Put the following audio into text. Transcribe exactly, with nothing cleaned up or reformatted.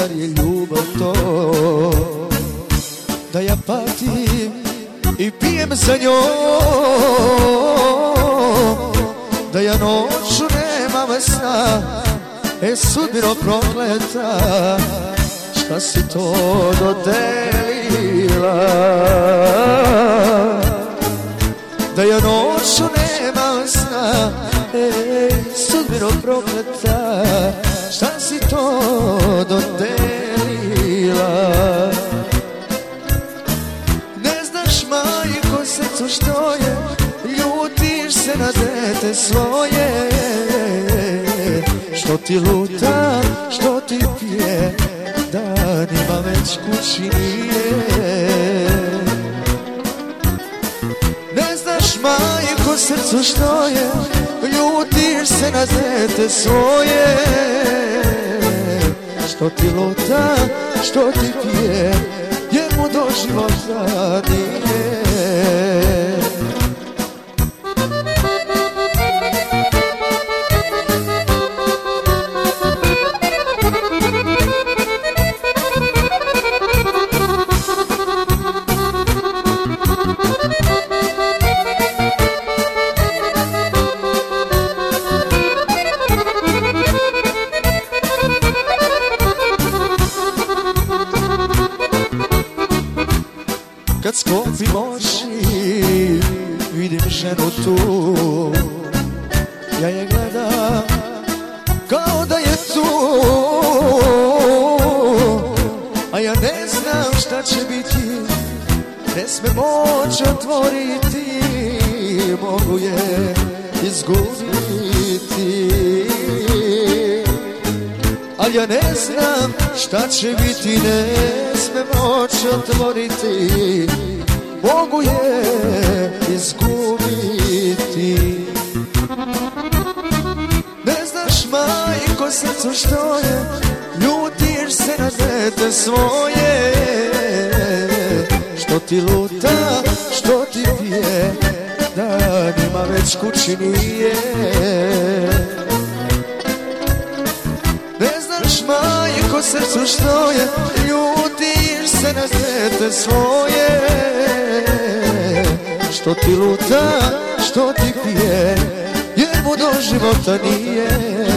zar je ljubav to? Da ja patim i pijem za njom, da ja noću nemam sna, e sudbino prokleta, šta si to dodelila? Da ja noću nemam sna, e sudbino prokleta, šta si to dodelila? Ne znaš, majko, srcu što je, ljutiš se na dete svoje, što ti luta, što ti pije, danima već kući nije. Ne znaš, majko, srcu što je, ljutiš se na dete svoje, što ti luta, što ti pije, njemu do života nije. Kad sklopim oči, vidim ženu tu, ja je gledam kao da je tu, a ja ne znam šta će biti, ne sme moć otvoriti, mogu je izgubiti. Ali ja ne znam šta će biti, ne sme moć otvoriti, mogu je izgubiti. Ne znaš, majko, srcu što je, ljutiš se na dete svoje, što ti luta, što ti pije, danima već kući nije. Majko, srcu što je, ljutiš se na dete svoje, što ti luta, što ti pije, jer mu do života nije.